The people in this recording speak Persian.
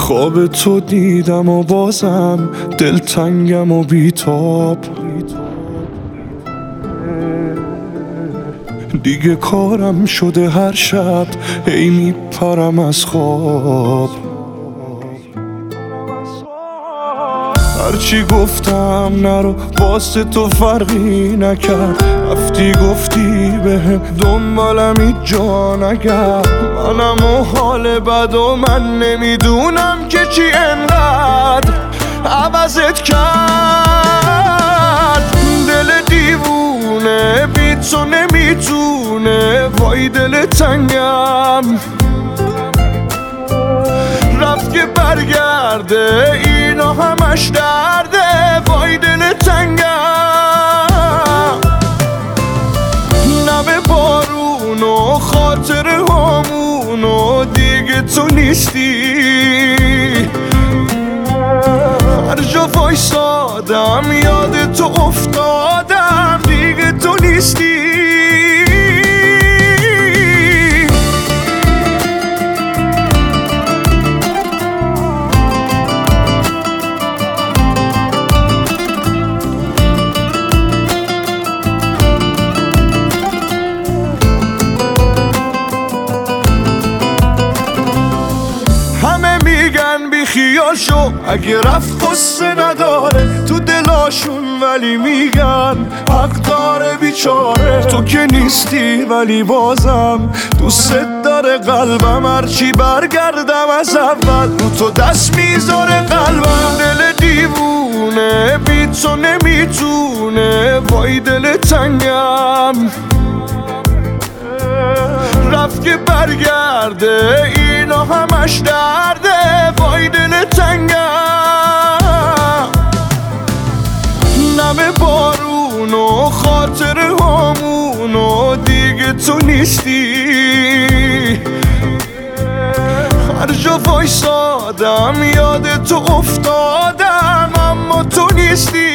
خواب تو دیدم و بازم دلتنگم و بیتاب. دیگه کارم شده هر شب هی میپرم از خواب. هرچی گفتم نرو واسه تو فرقی نکرد، رفتی گفتی بهم دنبالم هیچ جا نگرد. منم و حال بد و من نمیدونم که چی انقدر عوضت کرد. دل دیوونه بی تو نمیتونه، وای دل تنگم رفت که برگرده، اینا همش درده، وای دل تنگم. نم بارون و خاطر همون و دیگه تو نیستی. هر جا وایسادم یاد تو افتادم، دیگه تو نیستی. بی خیال شو اگه رفت قصه نداره تو دلاشون، ولی میگن حق داره بیچاره. تو که نیستی ولی بازم دوست داره قلبم، هرچی برگردم از اول رو تو دست میذاره قلبم. دل دیوونه بی تو نمیتونه، وای دل تنگم رفت که برگرده، اینا همش درده، وای دل تنگم. نم بارون و خاطر همون و دیگه تو نیستی. هر جا وایسادم یاد تو افتادم، اما تو نیستی.